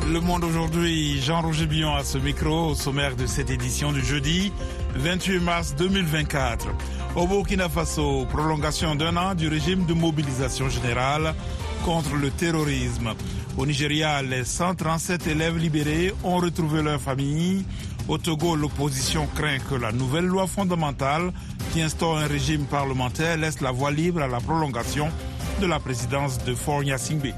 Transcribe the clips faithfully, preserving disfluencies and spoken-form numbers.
Le Monde aujourd'hui, Jean-Roger Billon à ce micro, au sommaire de cette édition du jeudi vingt-huit mars deux mille vingt-quatre. Au Burkina Faso, prolongation d'un an du régime de mobilisation générale contre le terrorisme. Au Nigeria, les cent trente-sept élèves libérés ont retrouvé leur famille. Au Togo, l'opposition craint que la nouvelle loi fondamentale qui instaure un régime parlementaire laisse la voie libre à la prolongation de la présidence de Faure Gnassingbé.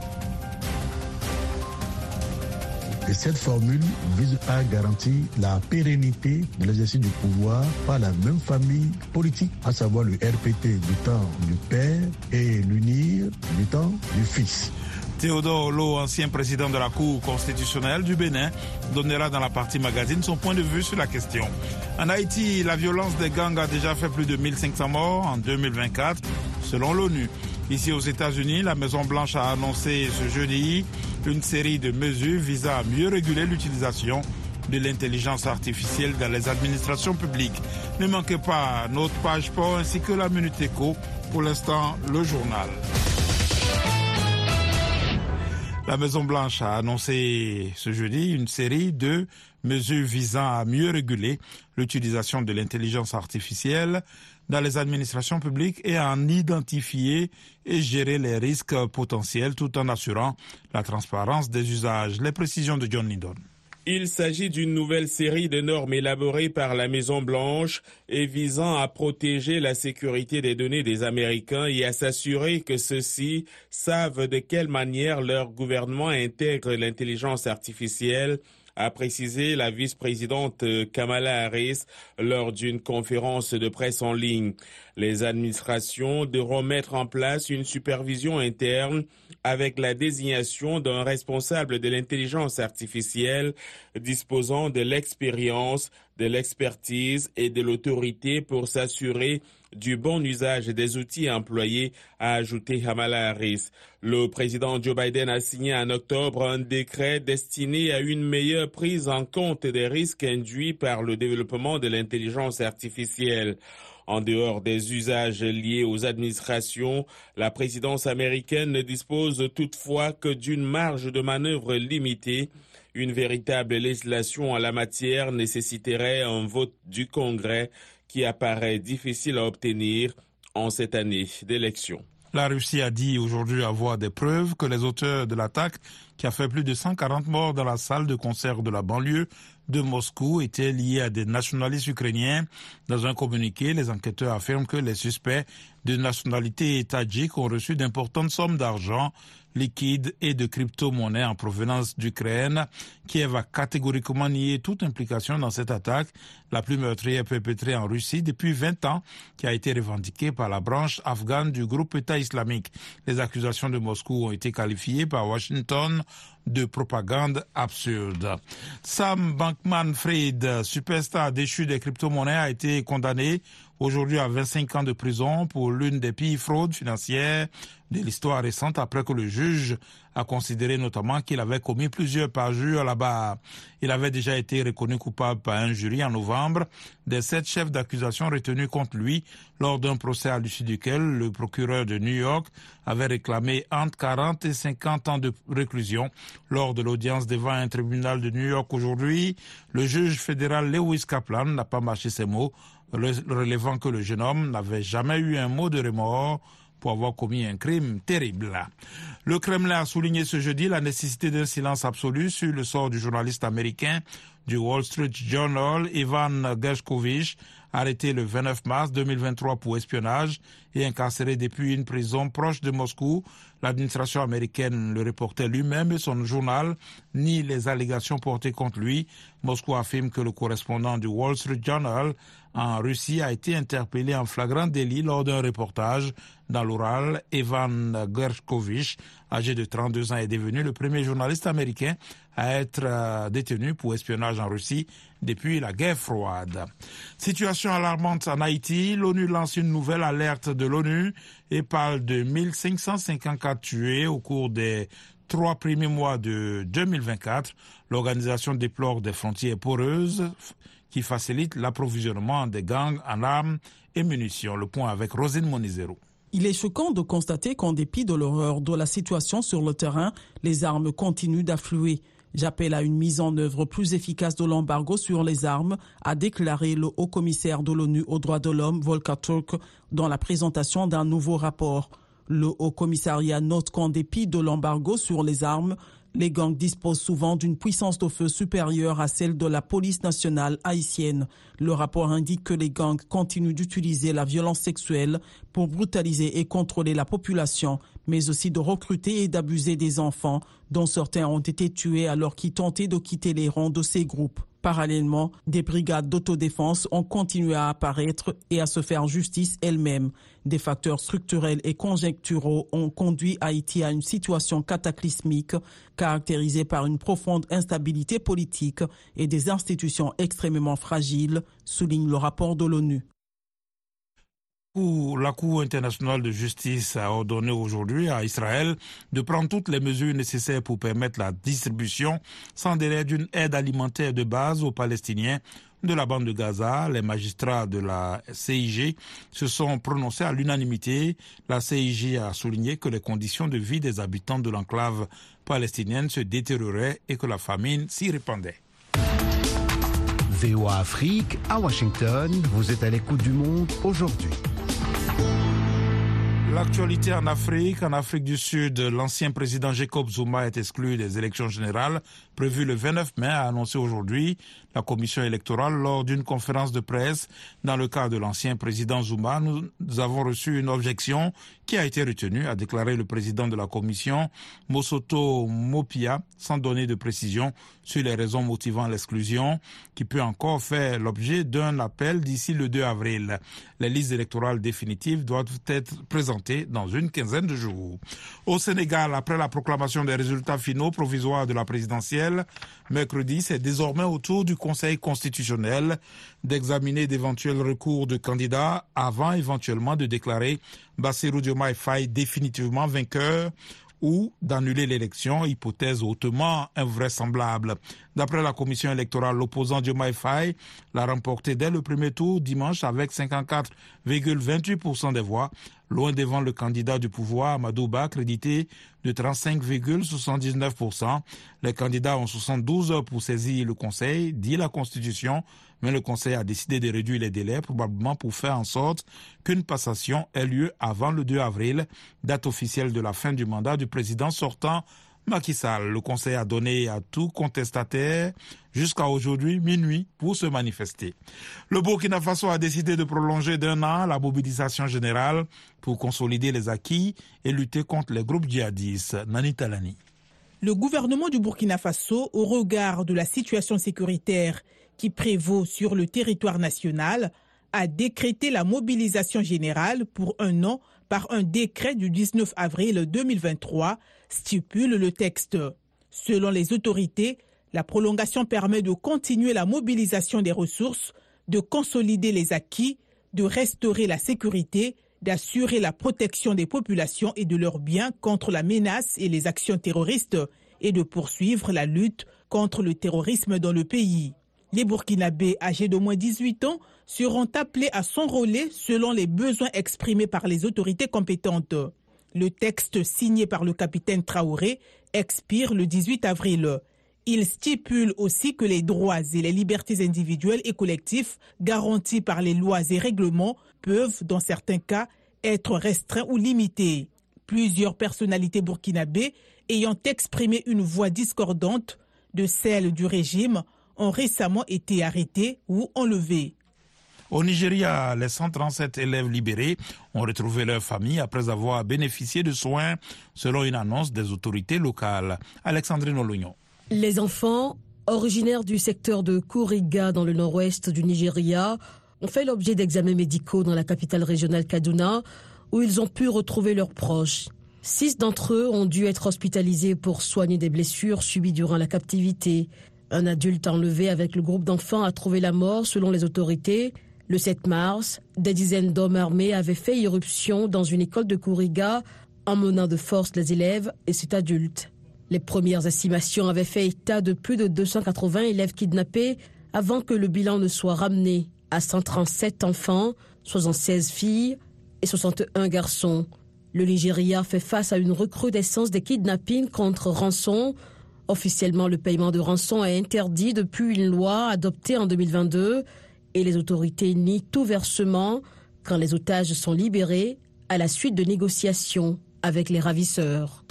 Et cette formule vise à garantir la pérennité de l'exercice du pouvoir par la même famille politique, à savoir le R P T du temps du père et l'UNIR du temps du fils. Théodore Lo, ancien président de la Cour constitutionnelle du Bénin, donnera dans la partie magazine son point de vue sur la question. En Haïti, la violence des gangs a déjà fait plus de mille cinq cents morts en deux mille vingt-quatre, selon l'ONU. Ici aux États-Unis, la Maison-Blanche a annoncé ce jeudi une série de mesures visant à mieux réguler l'utilisation de l'intelligence artificielle dans les administrations publiques. Ne manquez pas notre page sport ainsi que la Minute Éco. Pour l'instant, le journal. La Maison-Blanche a annoncé ce jeudi une série de mesures visant à mieux réguler l'utilisation de l'intelligence artificielle dans les administrations publiques et à en identifier et gérer les risques potentiels tout en assurant la transparence des usages. Les précisions de John Lydon. Il s'agit d'une nouvelle série de normes élaborées par la Maison-Blanche et visant à protéger la sécurité des données des Américains et à s'assurer que ceux-ci savent de quelle manière leur gouvernement intègre l'intelligence artificielle, a précisé la vice-présidente Kamala Harris lors d'une conférence de presse en ligne. Les administrations devront mettre en place une supervision interne avec la désignation d'un responsable de l'intelligence artificielle disposant de l'expérience, de l'expertise et de l'autorité pour s'assurer du bon usage des outils employés, a ajouté Kamala Harris. Le président Joe Biden a signé en octobre un décret destiné à une meilleure prise en compte des risques induits par le développement de l'intelligence artificielle. En dehors des usages liés aux administrations, la présidence américaine ne dispose toutefois que d'une marge de manœuvre limitée. Une véritable législation en la matière nécessiterait un vote du Congrès qui apparaît difficile à obtenir en cette année d'élection. La Russie a dit aujourd'hui avoir des preuves que les auteurs de l'attaque qui a fait plus de cent quarante morts dans la salle de concert de la banlieue de Moscou étaient liés à des nationalistes ukrainiens. Dans un communiqué, les enquêteurs affirment que les suspects de nationalité tadjik ont reçu d'importantes sommes d'argent liquide et de crypto-monnaies en provenance d'Ukraine. Kiev a catégoriquement nié toute implication dans cette attaque, la plus meurtrière perpétrée en Russie depuis vingt ans, qui a été revendiquée par la branche afghane du groupe État islamique. Les accusations de Moscou ont été qualifiées par Washington de propagande absurde. Sam Bankman-Fried, superstar déchu des crypto-monnaies, a été condamné aujourd'hui à vingt-cinq ans de prison pour l'une des pires fraudes financières de l'histoire récente après que le juge a considéré notamment qu'il avait commis plusieurs parjures là-bas. Il avait déjà été reconnu coupable par un jury en novembre des sept chefs d'accusation retenus contre lui lors d'un procès à l'issue duquel le procureur de New York avait réclamé entre quarante et cinquante ans de réclusion. Lors de l'audience devant un tribunal de New York aujourd'hui, le juge fédéral Lewis Kaplan n'a pas mâché ses mots, relevant que le jeune homme n'avait jamais eu un mot de remords pour avoir commis un crime terrible. Le Kremlin a souligné ce jeudi la nécessité d'un silence absolu sur le sort du journaliste américain du Wall Street Journal, Ivan Gershkovich, arrêté le vingt-neuf mars deux mille vingt-trois pour espionnage et incarcéré depuis une prison proche de Moscou. L'administration américaine, le reporter lui-même et son journal nient les allégations portées contre lui. Moscou affirme que le correspondant du Wall Street Journal en Russie a été interpellé en flagrant délit lors d'un reportage dans l'Oural. Ivan Gershkovich, âgé de trente-deux ans, est devenu le premier journaliste américain à être détenu pour espionnage en Russie depuis la guerre froide. Situation alarmante en Haïti. L'ONU lance une nouvelle alerte de l'ONU et parle de mille cinq cent cinquante-quatre tués au cours des trois premiers mois de deux mille vingt-quatre. L'organisation déplore des frontières poreuses qui facilitent l'approvisionnement des gangs en armes et munitions. Le point avec Rosine Monizero. Il est choquant de constater qu'en dépit de l'horreur de la situation sur le terrain, les armes continuent d'affluer. J'appelle à une mise en œuvre plus efficace de l'embargo sur les armes, a déclaré le haut-commissaire de l'ONU aux droits de l'homme, Volker Turk, dans la présentation d'un nouveau rapport. Le haut-commissariat note qu'en dépit de l'embargo sur les armes, les gangs disposent souvent d'une puissance de feu supérieure à celle de la police nationale haïtienne. Le rapport indique que les gangs continuent d'utiliser la violence sexuelle pour brutaliser et contrôler la population, mais aussi de recruter et d'abuser des enfants, dont certains ont été tués alors qu'ils tentaient de quitter les rangs de ces groupes. Parallèlement, des brigades d'autodéfense ont continué à apparaître et à se faire justice elles-mêmes. Des facteurs structurels et conjoncturaux ont conduit Haïti à une situation cataclysmique caractérisée par une profonde instabilité politique et des institutions extrêmement fragiles, souligne le rapport de l'ONU. La Cour internationale de justice a ordonné aujourd'hui à Israël de prendre toutes les mesures nécessaires pour permettre la distribution sans délai d'une aide alimentaire de base aux Palestiniens de la bande de Gaza. Les magistrats de la C I G se sont prononcés à l'unanimité. La C I G a souligné que les conditions de vie des habitants de l'enclave palestinienne se détérioraient et que la famine s'y répandait. V O A Afrique, à Washington, vous êtes à l'écoute du monde aujourd'hui. L'actualité en Afrique. En Afrique du Sud, l'ancien président Jacob Zuma est exclu des élections générales prévues le vingt-neuf mai, a annoncé aujourd'hui la commission électorale lors d'une conférence de presse. Dans le cas de l'ancien président Zuma, nous avons reçu une objection qui a été retenue, a déclaré le président de la commission, Mosoto Mopia, sans donner de précision sur les raisons motivant l'exclusion, qui peut encore faire l'objet d'un appel d'ici le deux avril. Les listes électorales définitives doivent être présentées dans une quinzaine de jours. Au Sénégal, après la proclamation des résultats finaux provisoires de la présidentielle, mercredi, c'est désormais au tour du Conseil constitutionnel d'examiner d'éventuels recours de candidats avant éventuellement de déclarer Bassirou Diomaye Faye définitivement vainqueur ou d'annuler l'élection, hypothèse hautement invraisemblable. D'après la commission électorale, l'opposant Diomaye Faye l'a remporté dès le premier tour dimanche avec cinquante-quatre virgule vingt-huit pour cent des voix, loin devant le candidat du pouvoir Amadou Ba, crédité de trente-cinq virgule soixante-dix-neuf pour cent. Les candidats ont soixante-douze heures pour saisir le Conseil, dit la Constitution, mais le Conseil a décidé de réduire les délais, probablement pour faire en sorte qu'une passation ait lieu avant le deux avril, date officielle de la fin du mandat du président sortant Macky Sall. Le Conseil a donné à tout contestataire jusqu'à aujourd'hui minuit pour se manifester. Le Burkina Faso a décidé de prolonger d'un an la mobilisation générale pour consolider les acquis et lutter contre les groupes djihadistes. Nani Talani. Le gouvernement du Burkina Faso, au regard de la situation sécuritaire qui prévaut sur le territoire national, a décrété la mobilisation générale pour un an par un décret du dix-neuf avril deux mille vingt-trois, stipule le texte. Selon les autorités, la prolongation permet de continuer la mobilisation des ressources, de consolider les acquis, de restaurer la sécurité, d'assurer la protection des populations et de leurs biens contre la menace et les actions terroristes et de poursuivre la lutte contre le terrorisme dans le pays. Les Burkinabés âgés d'au moins dix-huit ans seront appelés à s'enrôler selon les besoins exprimés par les autorités compétentes. Le texte signé par le capitaine Traoré expire le dix-huit avril. Il stipule aussi que les droits et les libertés individuelles et collectives garantis par les lois et règlements peuvent, dans certains cas, être restreints ou limités. Plusieurs personnalités burkinabées ayant exprimé une voix discordante de celle du régime ont récemment été arrêtés ou enlevés. Au Nigeria, les cent trente-sept élèves libérés ont retrouvé leur famille après avoir bénéficié de soins, selon une annonce des autorités locales. Alexandrine Olognon. Les enfants, originaires du secteur de Kuriga dans le nord-ouest du Nigeria, ont fait l'objet d'examens médicaux dans la capitale régionale Kaduna, où ils ont pu retrouver leurs proches. Six d'entre eux ont dû être hospitalisés pour soigner des blessures subies durant la captivité. Un adulte enlevé avec le groupe d'enfants a trouvé la mort selon les autorités. Le sept mars, des dizaines d'hommes armés avaient fait irruption dans une école de Kuriga, emmenant de force les élèves et cet adulte. Les premières estimations avaient fait état de plus de deux cent quatre-vingts élèves kidnappés avant que le bilan ne soit ramené à cent trente-sept enfants, soixante-seize filles et soixante et un garçons. Le Nigeria fait face à une recrudescence des kidnappings contre rançon, Officiellement, le paiement de rançon est interdit depuis une loi adoptée en deux mille vingt-deux et les autorités nient tout versement quand les otages sont libérés à la suite de négociations avec les ravisseurs.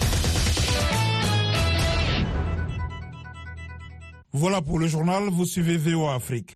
Voilà pour le journal, vous suivez V O A Afrique.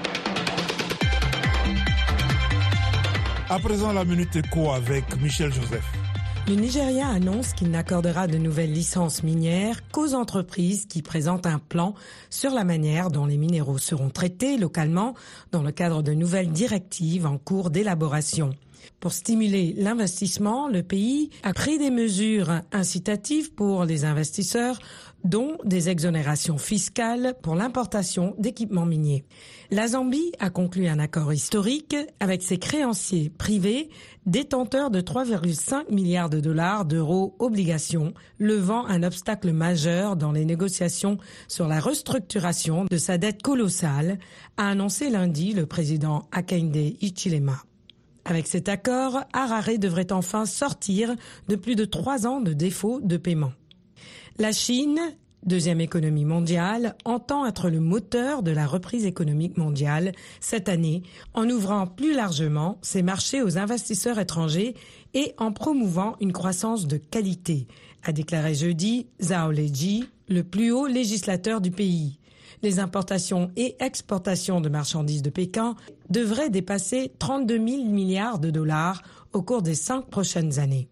À présent, la Minute Éco avec Michel Joseph. Le Nigeria annonce qu'il n'accordera de nouvelles licences minières qu'aux entreprises qui présentent un plan sur la manière dont les minéraux seront traités localement dans le cadre de nouvelles directives en cours d'élaboration. Pour stimuler l'investissement, le pays a pris des mesures incitatives pour les investisseurs, dont des exonérations fiscales pour l'importation d'équipements miniers. La Zambie a conclu un accord historique avec ses créanciers privés, détenteurs de trois virgule cinq milliards de dollars d'euros obligations, levant un obstacle majeur dans les négociations sur la restructuration de sa dette colossale, a annoncé lundi le président Hakainde Hichilema. Avec cet accord, Harare devrait enfin sortir de plus de trois ans de défaut de paiement. La Chine, deuxième économie mondiale, entend être le moteur de la reprise économique mondiale cette année en ouvrant plus largement ses marchés aux investisseurs étrangers et en promouvant une croissance de qualité, a déclaré jeudi Zhao Leji, le plus haut législateur du pays. Les importations et exportations de marchandises de Pékin devraient dépasser trente-deux mille milliards de dollars au cours des cinq prochaines années.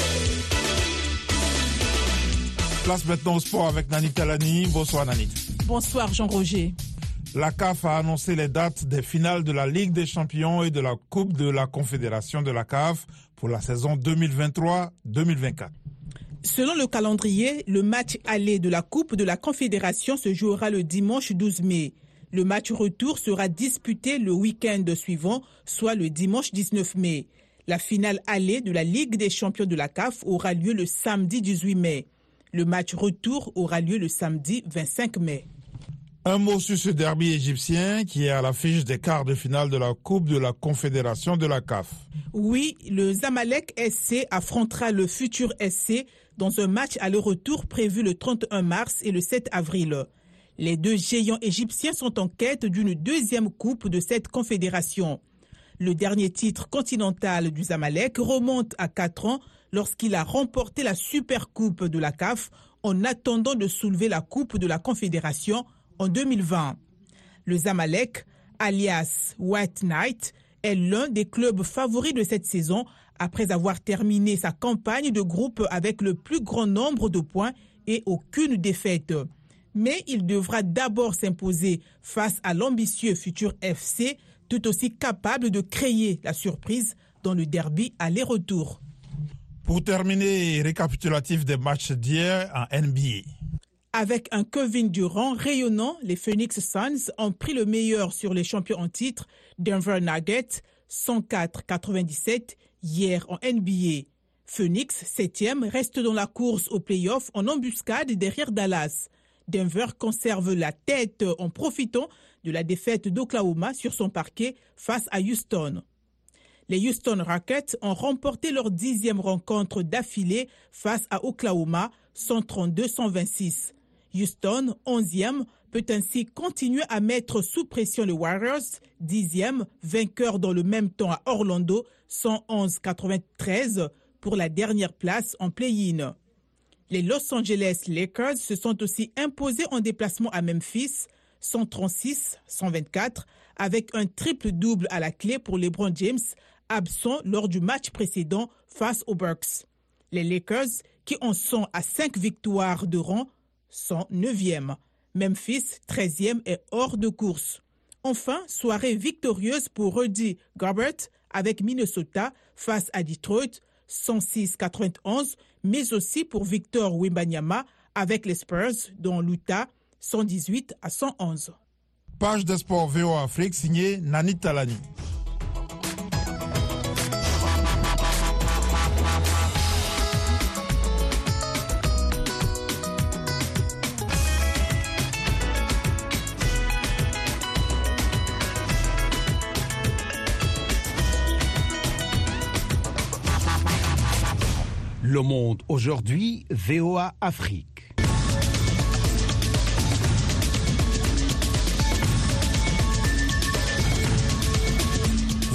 Place maintenant au sport avec Nanit Talani. Bonsoir Nanit. Bonsoir Jean-Roger. La C A F a annoncé les dates des finales de la Ligue des Champions et de la Coupe de la Confédération de la C A F pour la saison deux mille vingt-trois deux mille vingt-quatre. Selon le calendrier, le match aller de la Coupe de la Confédération se jouera le dimanche douze mai. Le match retour sera disputé le week-end suivant, soit le dimanche dix-neuf mai. La finale aller de la Ligue des Champions de la C A F aura lieu le samedi dix-huit mai. Le match retour aura lieu le samedi vingt-cinq mai. Un mot sur ce derby égyptien qui est à l'affiche des quarts de finale de la Coupe de la Confédération de la C A F. Oui, le Zamalek S C affrontera le futur S C dans un match aller-retour prévu le trente et un mars et le sept avril. Les deux géants égyptiens sont en quête d'une deuxième coupe de cette confédération. Le dernier titre continental du Zamalek remonte à quatre ans lorsqu'il a remporté la Supercoupe de la C A F en attendant de soulever la Coupe de la Confédération en deux mille vingt. Le Zamalek, alias White Knight, est l'un des clubs favoris de cette saison après avoir terminé sa campagne de groupe avec le plus grand nombre de points et aucune défaite. Mais il devra d'abord s'imposer face à l'ambitieux futur F C, tout aussi capable de créer la surprise dans le derby aller-retour. Pour terminer, récapitulatif des matchs d'hier en N B A. Avec un Kevin Durant rayonnant, les Phoenix Suns ont pris le meilleur sur les champions en titre, Denver Nuggets, cent quatre à quatre-vingt-dix-sept hier en N B A. Phoenix, septième, reste dans la course aux playoffs en embuscade derrière Dallas. Denver conserve la tête en profitant de la défaite d'Oklahoma sur son parquet face à Houston. Les Houston Rockets ont remporté leur dixième rencontre d'affilée face à Oklahoma, cent trente-deux à cent vingt-six. Houston, onzième, peut ainsi continuer à mettre sous pression les Warriors, dixième, vainqueur dans le même temps à Orlando, cent onze à quatre-vingt-treize, pour la dernière place en play-in. Les Los Angeles Lakers se sont aussi imposés en déplacement à Memphis, cent trente-six à cent vingt-quatre, avec un triple-double à la clé pour LeBron James, absent lors du match précédent face aux Bucks. Les Lakers, qui en sont à cinq victoires de rang, sont neuvième. Memphis, treizième, est hors de course. Enfin, soirée victorieuse pour Rudy Gobert avec Minnesota face à Detroit, cent six à quatre-vingt-onze, mais aussi pour Victor Wembanyama avec les Spurs, dont l'Utah, cent dix-huit à cent onze. Page des sports V O A Afrique signée Nanit Talani. Le Monde aujourd'hui, V O A Afrique.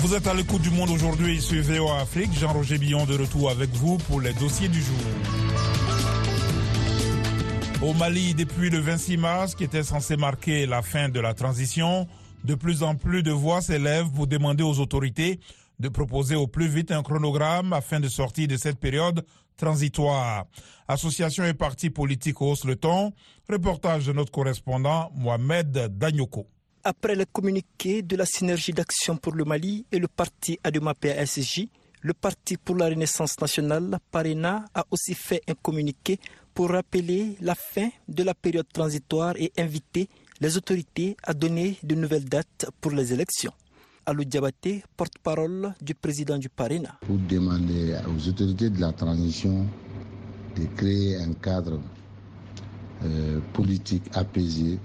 Vous êtes à l'écoute du Monde aujourd'hui sur V O A Afrique. Jean-Roger Billon de retour avec vous pour les dossiers du jour. Au Mali, depuis le vingt-six mars, qui était censé marquer la fin de la transition, de plus en plus de voix s'élèvent pour demander aux autorités de proposer au plus vite un chronogramme afin de sortir de cette période transitoire. Associations et partis politiques haussent le ton. Reportage de notre correspondant Mohamed Danyoko. Après le communiqué de la synergie d'action pour le Mali et le parti Adema P A S J, le Parti pour la Renaissance nationale, PARENA, a aussi fait un communiqué pour rappeler la fin de la période transitoire et inviter les autorités à donner de nouvelles dates pour les élections. Alou Diabaté, porte-parole du président du PARENA. Pour demander aux autorités de la transition de créer un cadre euh, politique apaisé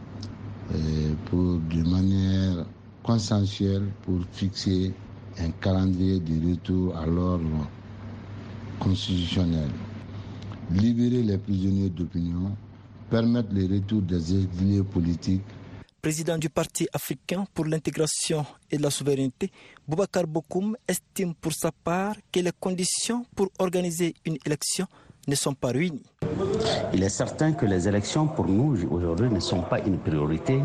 euh, pour, de manière consensuelle pour fixer un calendrier de retour à l'ordre constitutionnel, libérer les prisonniers d'opinion, permettre le retour des exilés politiques. Président du Parti africain pour l'intégration et la souveraineté, Boubacar Bokoum estime pour sa part que les conditions pour organiser une élection ne sont pas réunies. Il est certain que les élections pour nous aujourd'hui ne sont pas une priorité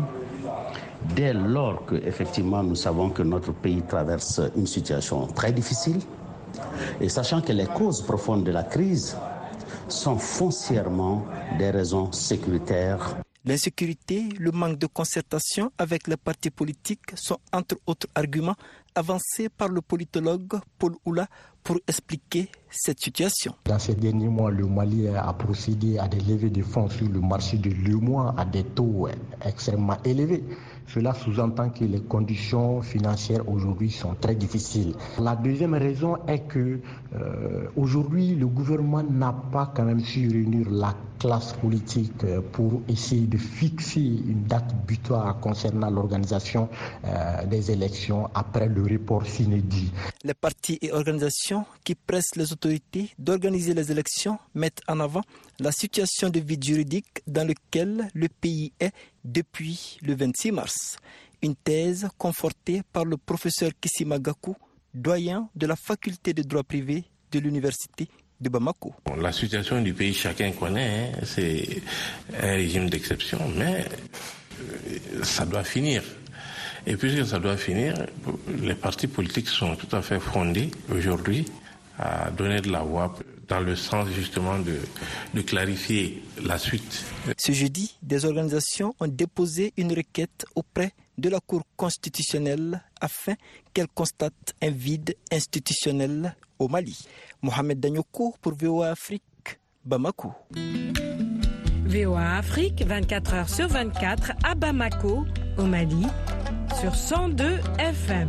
dès lors que effectivement nous savons que notre pays traverse une situation très difficile et sachant que les causes profondes de la crise sont foncièrement des raisons sécuritaires. L'insécurité, le manque de concertation avec les partis politiques sont entre autres arguments avancés par le politologue Paul Oula pour expliquer cette situation. Dans ces derniers mois, le Mali a procédé à des levées de fonds sur le marché de l'U E M O A à des taux extrêmement élevés. Cela sous-entend que les conditions financières aujourd'hui sont très difficiles. La deuxième raison est que euh, aujourd'hui le gouvernement n'a pas quand même su réunir la classe politique pour essayer de fixer une date butoir concernant l'organisation euh, des élections après le report s'inédit. Les partis et organisations qui pressent les autorités d'organiser les élections mettent en avant la situation de vide juridique dans laquelle le pays est depuis le vingt-six mars. Une thèse confortée par le professeur Kissima Gakou, doyen de la faculté de droit privé de l'université de Bamako. La situation du pays, chacun connaît, hein, c'est un régime d'exception, mais ça doit finir. Et puisque ça doit finir, les partis politiques sont tout à fait fondés aujourd'hui à donner de la voix dans le sens justement de, de clarifier la suite. Ce jeudi, des organisations ont déposé une requête auprès de la Cour constitutionnelle afin qu'elle constate un vide institutionnel au Mali. Mohamed Danyoko pour V O A Afrique, Bamako. V O A Afrique, vingt-quatre heures sur vingt-quatre à Bamako, au Mali, sur cent deux F M.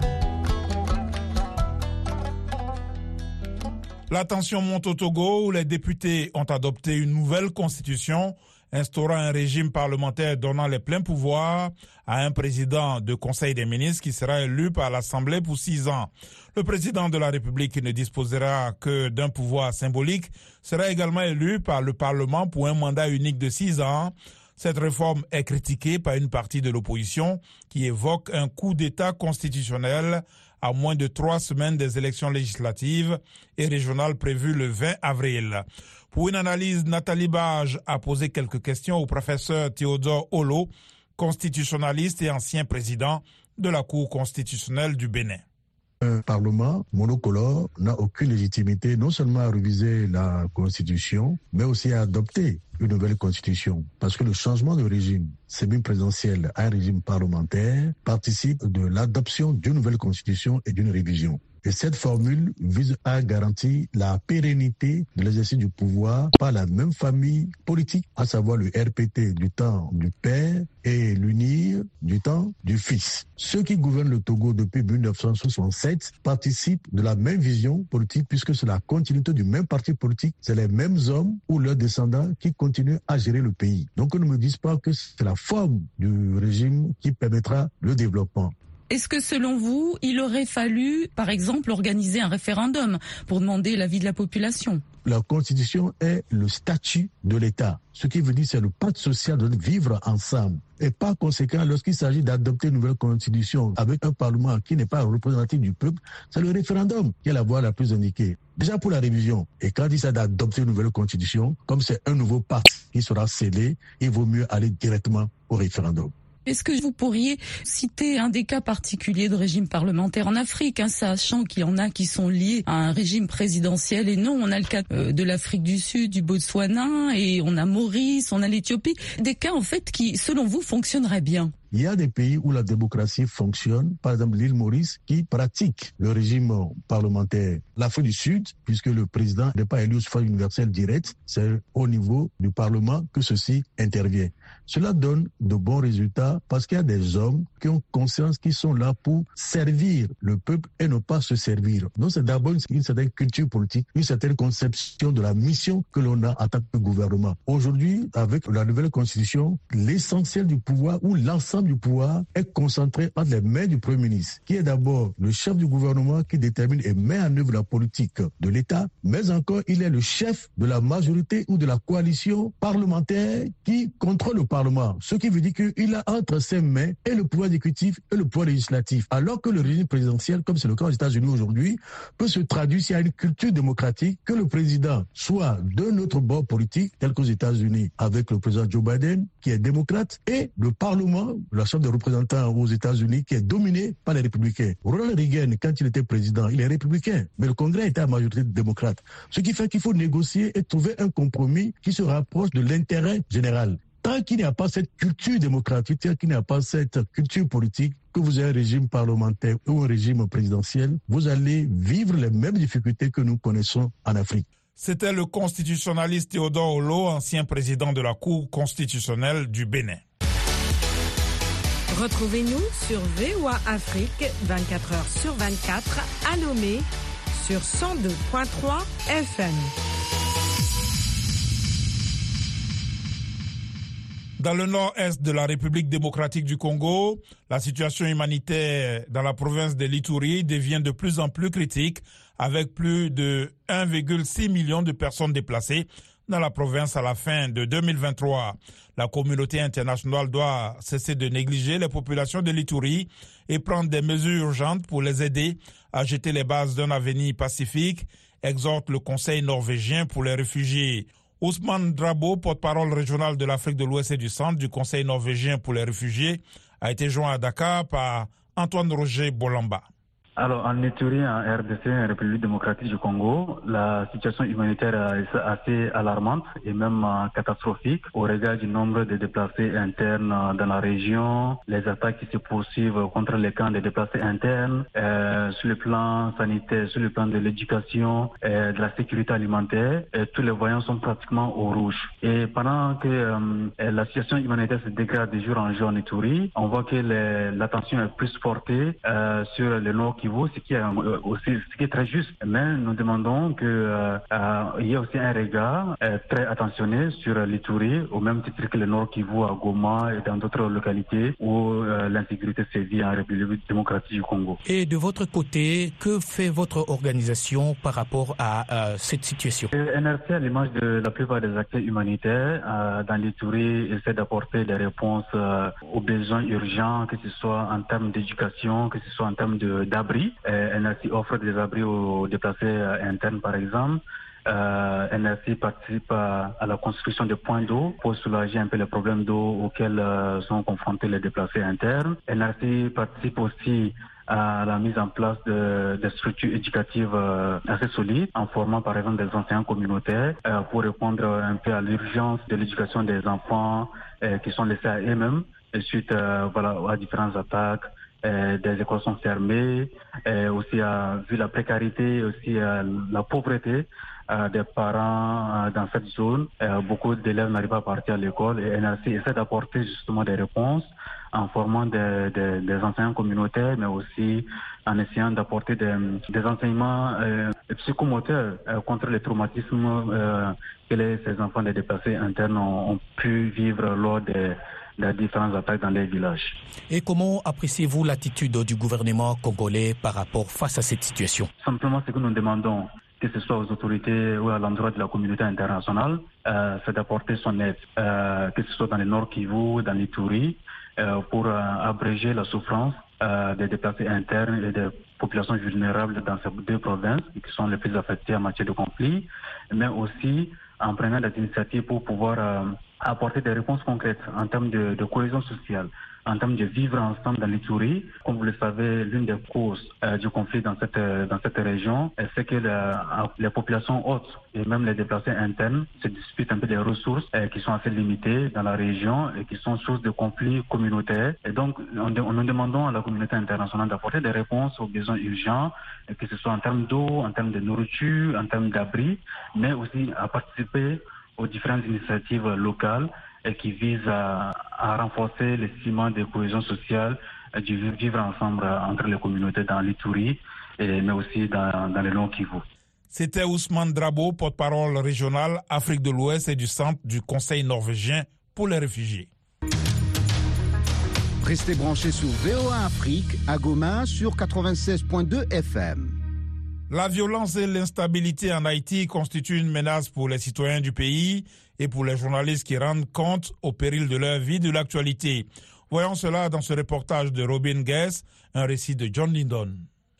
La tension monte au Togo où les députés ont adopté une nouvelle constitution instaurant un régime parlementaire donnant les pleins pouvoirs à un président de Conseil des ministres qui sera élu par l'Assemblée pour six ans. Le président de la République ne disposera que d'un pouvoir symbolique, sera également élu par le Parlement pour un mandat unique de six ans. Cette réforme est critiquée par une partie de l'opposition qui évoque un coup d'État constitutionnel à moins de trois semaines des élections législatives et régionales prévues le vingt avril. Pour une analyse, Nathalie Bage a posé quelques questions au professeur Théodore Olo, constitutionnaliste et ancien président de la Cour constitutionnelle du Bénin. Un parlement monocolore n'a aucune légitimité non seulement à réviser la Constitution, mais aussi à adopter une nouvelle Constitution. Parce que le changement de régime semi-présidentiel à un régime parlementaire participe de l'adoption d'une nouvelle Constitution et d'une révision. Et cette formule vise à garantir la pérennité de l'exercice du pouvoir par la même famille politique, à savoir le R P T du temps du père et l'U N I R du temps du fils. Ceux qui gouvernent le Togo depuis mille neuf cent soixante-sept participent de la même vision politique puisque c'est la continuité du même parti politique, c'est les mêmes hommes ou leurs descendants qui continuent à gérer le pays. Donc on ne me dise pas que c'est la forme du régime qui permettra le développement. Est-ce que selon vous, il aurait fallu, par exemple, organiser un référendum pour demander l'avis de la population ? La Constitution est le statut de l'État. Ce qui veut dire c'est le pacte social de vivre ensemble. Et par conséquent, lorsqu'il s'agit d'adopter une nouvelle Constitution avec un Parlement qui n'est pas représentatif du peuple, c'est le référendum qui est la voie la plus indiquée. Déjà pour la révision. Et quand il s'agit d'adopter une nouvelle Constitution, comme c'est un nouveau pacte qui sera scellé, il vaut mieux aller directement au référendum. Est-ce que vous pourriez citer un des cas particuliers de régime parlementaire en Afrique, hein, sachant qu'il y en a qui sont liés à un régime présidentiel et non, on a le cas euh, de l'Afrique du Sud, du Botswana, et on a Maurice, on a l'Éthiopie, des cas en fait qui, selon vous, fonctionneraient bien. Il y a des pays où la démocratie fonctionne, par exemple l'île Maurice, qui pratique le régime parlementaire. L'Afrique du Sud, puisque le président n'est pas élu au suffrage universel direct, c'est au niveau du Parlement que ceci intervient. Cela donne de bons résultats parce qu'il y a des hommes qui ont conscience qu'ils sont là pour servir le peuple et ne pas se servir. Donc c'est d'abord une certaine culture politique, une certaine conception de la mission que l'on a en tant que gouvernement. Aujourd'hui, avec la nouvelle constitution, l'essentiel du pouvoir ou l'ensemble du pouvoir est concentré entre les mains du Premier ministre, qui est d'abord le chef du gouvernement qui détermine et met en œuvre la politique de l'État, mais encore il est le chef de la majorité ou de la coalition parlementaire qui contrôle le Parlement. Ce qui veut dire qu'il a entre ses mains et le pouvoir exécutif et le pouvoir législatif. Alors que le régime présidentiel, comme c'est le cas aux États-Unis aujourd'hui, peut se traduire s'il y a une culture démocratique, que le président soit de notre bord politique, tel qu'aux États-Unis, avec le président Joe Biden, qui est démocrate, et le Parlement, la Chambre des représentants aux États-Unis, qui est dominée par les républicains. Ronald Reagan, quand il était président, il est républicain, mais le Congrès était à majorité démocrate. Ce qui fait qu'il faut négocier et trouver un compromis qui se rapproche de l'intérêt général. Tant qu'il n'y a pas cette culture démocratique, tant qu'il n'y a pas cette culture politique, que vous ayez un régime parlementaire ou un régime présidentiel, vous allez vivre les mêmes difficultés que nous connaissons en Afrique. C'était le constitutionnaliste Théodore Olo, ancien président de la Cour constitutionnelle du Bénin. Retrouvez-nous sur V O A Afrique vingt-quatre heures sur vingt-quatre à Lomé sur cent deux virgule trois F M. Dans le nord-est de la République démocratique du Congo, la situation humanitaire dans la province de l'Ituri devient de plus en plus critique, avec plus de un virgule six million de personnes déplacées dans la province à la fin de deux mille vingt-trois. La communauté internationale doit cesser de négliger les populations de l'Ituri et prendre des mesures urgentes pour les aider à jeter les bases d'un avenir pacifique, exhorte le Conseil norvégien pour les réfugiés. Ousmane Drabo, porte-parole régional de l'Afrique de l'Ouest et du Centre du Conseil norvégien pour les réfugiés, a été joint à Dakar par Antoine Roger Bolamba. Alors, en Ituri, en R D C, en République démocratique du Congo, la situation humanitaire est assez alarmante et même catastrophique au regard du nombre de déplacés internes dans la région, les attaques qui se poursuivent contre les camps de déplacés internes, euh, sur le plan sanitaire, sur le plan de l'éducation, euh, de la sécurité alimentaire, et tous les voyants sont pratiquement au rouge. Et pendant que euh, la situation humanitaire se dégrade de jour en jour en Ituri, on voit que les, l'attention est plus portée euh, sur le nord Kivu, ce qui est aussi ce qui est très juste. Mais nous demandons que euh, euh, il y ait aussi un regard euh, très attentionné sur l'Ituri, au même titre que le nord Kivu à Goma et dans d'autres localités où euh, l'insécurité sévit en République démocratique du Congo. Et de votre côté, que fait votre organisation par rapport à euh, cette situation? Le N R C, à l'image de la plupart des acteurs humanitaires euh, dans l'Ituri, essaie d'apporter des réponses euh, aux besoins urgents, que ce soit en termes d'éducation, que ce soit en termes de, d'abri. Euh, N R C offre des abris aux déplacés euh, internes, par exemple. Euh, N R C participe à, à la construction de points d'eau pour soulager un peu les problèmes d'eau auxquels euh, sont confrontés les déplacés internes. N R C participe aussi à la mise en place de, de structures éducatives euh, assez solides, en formant par exemple des enseignants communautaires euh, pour répondre un peu à l'urgence de l'éducation des enfants euh, qui sont laissés à eux-mêmes et suite euh, voilà, à différentes attaques. Euh, des écoles sont fermées, euh, aussi euh, vu la précarité, aussi euh, la pauvreté euh, des parents euh, dans cette zone, euh, beaucoup d'élèves n'arrivent pas à partir à l'école et N R C essaie d'apporter justement des réponses en formant des, des, des enseignants communautaires, mais aussi en essayant d'apporter des, des enseignements euh, psychomoteurs euh, contre les traumatismes euh, que les, ces enfants des déplacés internes ont, ont pu vivre lors des des différentes attaques dans les villages. Et comment appréciez-vous l'attitude du gouvernement congolais par rapport face à cette situation? Simplement, ce que nous demandons, que ce soit aux autorités ou à l'endroit de la communauté internationale, euh, c'est d'apporter son aide, euh, que ce soit dans le Nord Kivu, dans l'Ituri, euh, pour euh, abréger la souffrance euh, des déplacés internes et des populations vulnérables dans ces deux provinces qui sont les plus affectées en matière de conflit, mais aussi en prenant des initiatives pour pouvoir euh, apporter des réponses concrètes en termes de, de cohésion sociale, en termes de vivre ensemble dans l'Ituri. Comme vous le savez, l'une des causes euh, du conflit dans cette, euh, dans cette région, c'est que la, les populations hautes et même les déplacés internes se disputent un peu des ressources euh, qui sont assez limitées dans la région et qui sont source de conflits communautaires. Et donc, on, on nous demandons à la communauté internationale d'apporter des réponses aux besoins urgents, que ce soit en termes d'eau, en termes de nourriture, en termes d'abri, mais aussi à participer aux différentes initiatives locales et qui visent à, à renforcer le ciment de cohésion sociale, du vivre ensemble entre les communautés dans l'Ituri, et, mais aussi dans, dans le Nord Kivu. C'était Ousmane Drabo, porte-parole régional Afrique de l'Ouest et du centre du Conseil norvégien pour les réfugiés. Restez branchés sur V O A Afrique à Goma sur quatre-vingt-seize virgule deux F M. La violence et l'instabilité en Haïti constituent une menace pour les citoyens du pays et pour les journalistes qui rendent compte au péril de leur vie de l'actualité. Voyons cela dans ce reportage de Robin Guess, un récit de John Lindon.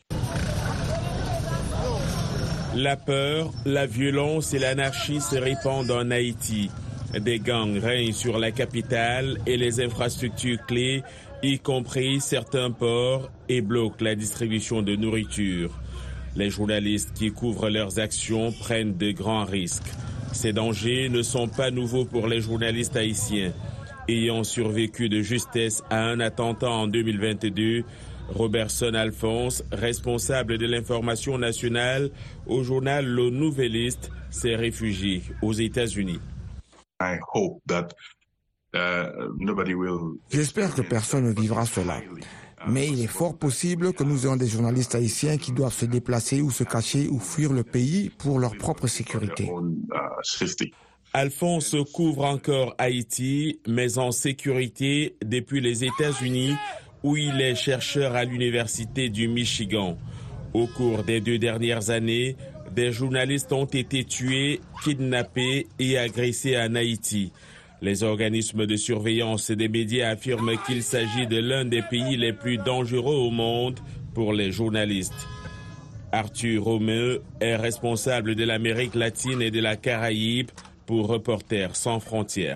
La peur, la violence et l'anarchie se répandent en Haïti. Des gangs règnent sur la capitale et les infrastructures clés, y compris certains ports, et bloquent la distribution de nourriture. Les journalistes qui couvrent leurs actions prennent de grands risques. Ces dangers ne sont pas nouveaux pour les journalistes haïtiens. Ayant survécu de justesse à un attentat en deux mille vingt-deux, Robertson Alphonse, responsable de l'information nationale au journal Le Nouvelliste, s'est réfugié aux États-Unis. I hope that, uh, nobody will... J'espère que personne ne vivra cela. Mais il est fort possible que nous ayons des journalistes haïtiens qui doivent se déplacer ou se cacher ou fuir le pays pour leur propre sécurité. Alphonse couvre encore Haïti, mais en sécurité depuis les États-Unis, où il est chercheur à l'Université du Michigan. Au cours des deux dernières années, des journalistes ont été tués, kidnappés et agressés en Haïti. Les organismes de surveillance des médias affirment qu'il s'agit de l'un des pays les plus dangereux au monde pour les journalistes. Arthur Romeu est responsable de l'Amérique latine et de la Caraïbe pour Reporters sans frontières.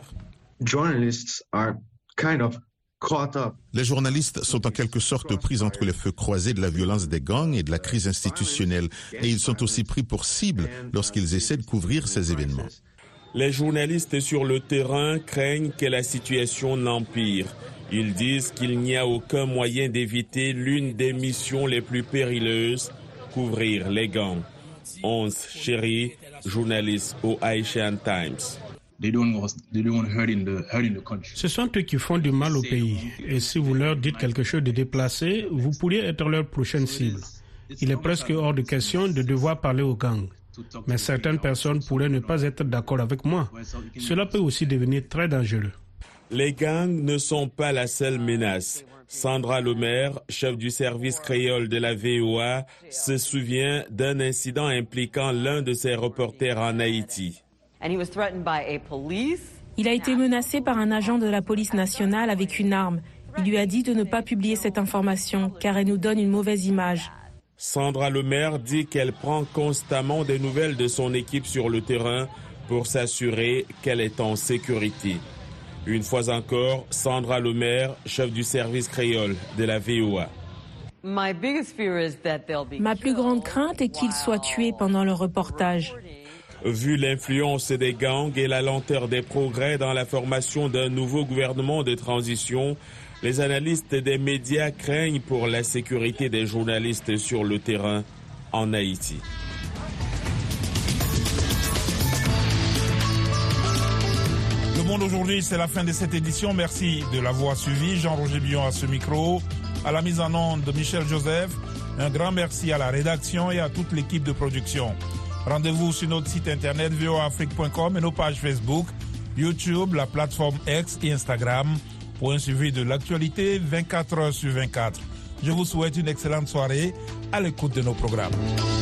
Les journalistes sont en quelque sorte pris entre les feux croisés de la violence des gangs et de la crise institutionnelle, et ils sont aussi pris pour cible lorsqu'ils essaient de couvrir ces événements. Les journalistes sur le terrain craignent que la situation n'empire. Ils disent qu'il n'y a aucun moyen d'éviter l'une des missions les plus périlleuses, couvrir les gangs. Ons Chéri, journaliste au Haitian Times. Ce sont eux qui font du mal au pays. Et si vous leur dites quelque chose de déplacé, vous pourriez être leur prochaine cible. Il est presque hors de question de devoir parler aux gangs. Mais certaines personnes pourraient ne pas être d'accord avec moi. Cela peut aussi devenir très dangereux. Les gangs ne sont pas la seule menace. Sandra Lemaire, chef du service créole de la V O A, se souvient d'un incident impliquant l'un de ses reporters en Haïti. Il a été menacé par un agent de la police nationale avec une arme. Il lui a dit de ne pas publier cette information car elle nous donne une mauvaise image. Sandra Lemaire dit qu'elle prend constamment des nouvelles de son équipe sur le terrain pour s'assurer qu'elle est en sécurité. Une fois encore, Sandra Lemaire, chef du service créole de la V O A. Ma plus grande crainte est qu'ils soient tués pendant le reportage. Vu l'influence des gangs et la lenteur des progrès dans la formation d'un nouveau gouvernement de transition, les analystes des médias craignent pour la sécurité des journalistes sur le terrain en Haïti. Le Monde aujourd'hui, c'est la fin de cette édition. Merci de l'avoir suivi. Jean-Roger Billon à ce micro. À la mise en onde de Michel Joseph. Un grand merci à la rédaction et à toute l'équipe de production. Rendez-vous sur notre site internet v o a afrique point com et nos pages Facebook, YouTube, la plateforme X et Instagram. pour un suivi de l'actualité vingt-quatre heures sur vingt-quatre. Je vous souhaite une excellente soirée à l'écoute de nos programmes.